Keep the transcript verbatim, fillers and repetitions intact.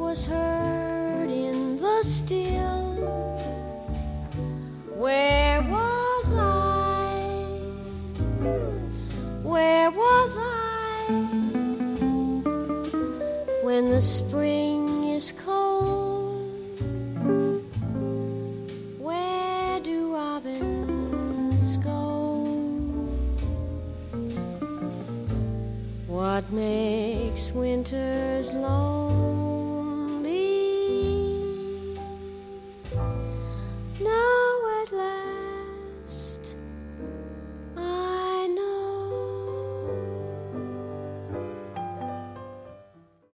was heard in the still. Where was I? Where was I? When the spring is cold, where do robins go? What makes winters long?